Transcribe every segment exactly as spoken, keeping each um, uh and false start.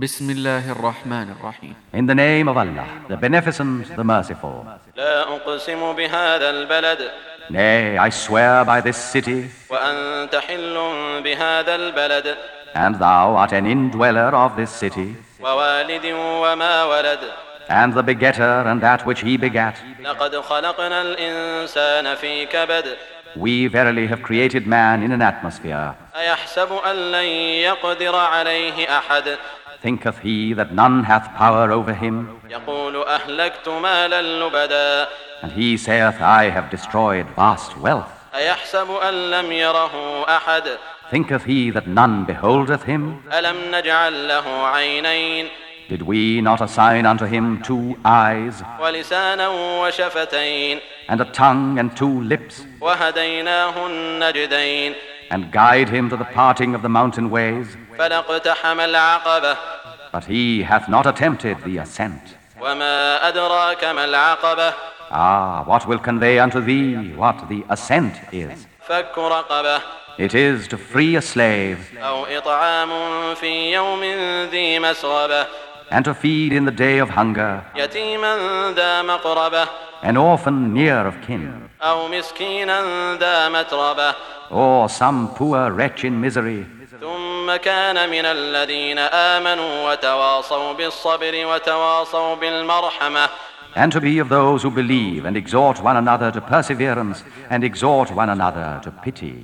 بسم الله الرحمن الرحيم. In the name of Allah, the Beneficent, the Merciful. لا أقسم بهذا البلد Nay, I swear by this city, وأنت حل بهذا البلد and thou art an indweller of this city, ووالد وما ولد and the begetter and that which he begat. لقد خلقنا الإنسان في كبد We verily have created man in an atmosphere. أيحسب أن لن يقدر عليه أحد Thinketh he that none hath power over him? يقول أهلكت مالا لبدا And he saith, I have destroyed vast wealth. أيحسب أن لم يره أحد Thinketh he that none beholdeth him? ألم نجعل له عينين Did we not assign unto him two eyes, ولسانا وشفتين and a tongue and two lips, وهديناه النجدين and guide him to the parting of the mountain ways? فلاقتحم العقبة But he hath not attempted the ascent. وما أدراك ما العقبة Ah, what will convey unto thee what the ascent is? فك رقبة It is to free a slave, أو إطعام في يوم ذي مسغبة and to feed in the day of hunger يتيما ذا مقربة an orphan near of kin, أو مسكينا ذا متربة or some poor wretch in misery. ثم كان من الذين آمنوا وتواصوا بالصبر وتواصوا بالمرحمة And to be of those who believe and exhort one another to perseverance and exhort one another to pity.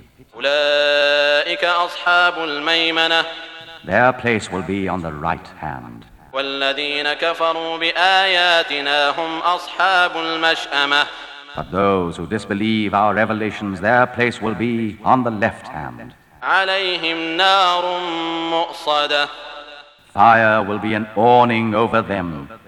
أولئك أصحاب الميمنة Their place will be on the right hand. والذين كفروا بآياتنا هم أصحاب المشأمة But those who disbelieve our revelations, their place will be on the left hand. عليهم نار مؤصدة Fire will be an awning over them.